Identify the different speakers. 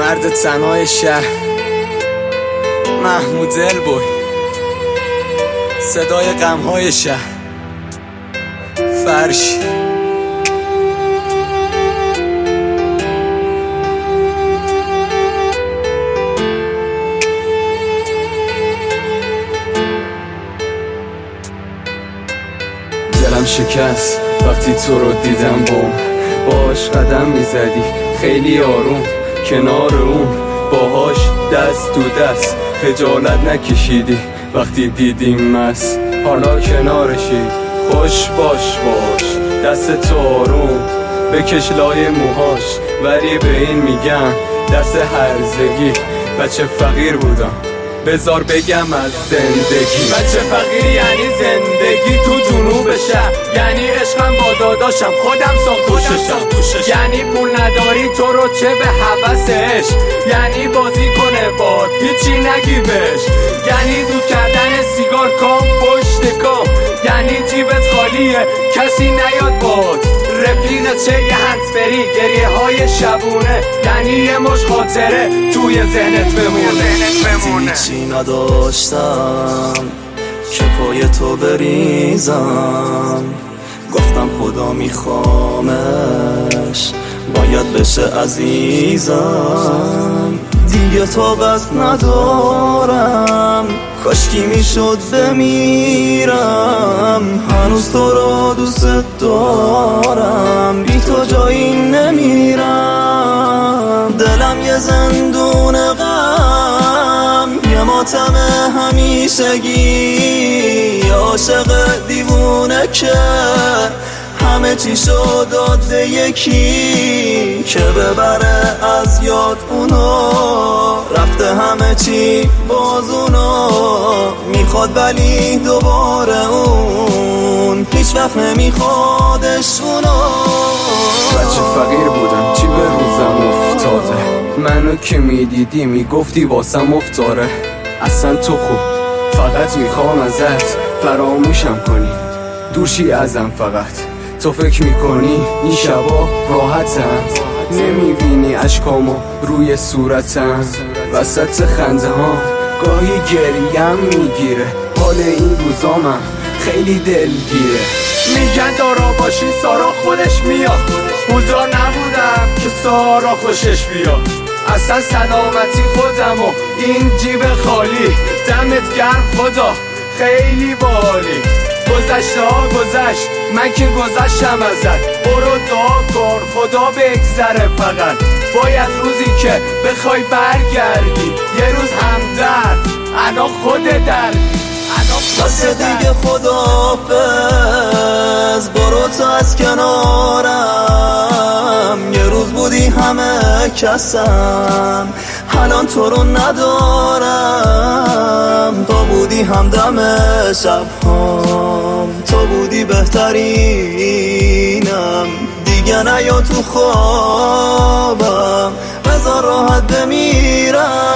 Speaker 1: مرد تنهای شهر محمود البوی، صدای غمهای شهر فرشی. دلم شکست وقتی تو رو دیدم، باش قدم میزدی خیلی آروم، کنار اون باهاش دست تو دست، خجالت نکشیدی وقتی دیدیم مس. حالا کنارشی خوش باش دست تو آروم بکش لای موهاش، ولی به این میگم درس هرزگی. بچه فقیر بودم بذار بگم از زندگی. بچه فقیر یعنی زندگی تو جنوب شهر، یعنی عشقم با داداشم خودم ساخوششم، یعنی پول نداری تو رو چه به هوسش، یعنی بازی کنه باد هیچی نگی بهش، یعنی دود کردن سیگار کام پشت کام، یعنی جیبت خالیه کسی نیاد باد، رفیقت چه یه هنسفری گریه های شبونه، یعنی یه مش خاطره توی ذهنت بمونه.
Speaker 2: هیچی نداشتم که پای تو بریزم، گفتم خدا میخوامش باید بشه عزیزم، دیگه طاقت ندارم کاشکی میشد بمیرم، هنوز تو رو دوست دارم بی تو جایی نمیرم، دلم یه زندون غم، یه ماتم همیشگی، عاشق دیوونه که همه چی شد داده یکی که ببره از یاد اونو، رفته همه چی باز اونو میخواد ولی دوباره اون هیچ وقت نمیخوادش اونو.
Speaker 1: بچه فقیر بودم چی به روزم افتاده، منو که میدیدی میگفتی واسم افتاره، اصلا تو خوب فقط میخوام ازت فراموشم کنی، دورشی ازم فقط تو فکر میکنی این شبا راحتم، نمیبینی اشکامو روی صورتم، وسط خنده ها گاهی گریم میگیره، حال این روزامم خیلی دلگیره. میگن دارا باشی سارا خودش میاد، پولدار نبودم که سارا خوشش بیاد، اصلا سلامتی خودم و این جیب خالی، دمت گرم خدا خیلی بالی، گذشته ها گذشت من که گذشتم ازت، برو دعا کن خدا بگذره، فقط باید روزی که بخوای برگردی یه روز همدرد انا خود دردی.
Speaker 2: بس دیگه خداحافظ برو تو از کنارم، یه روز بودی همه کسم الان تو رو ندارم، تو بودی همدم شبهام، تو بودی بهترینم، دیگه نیا تو خوابم بذار راحت بمیرم.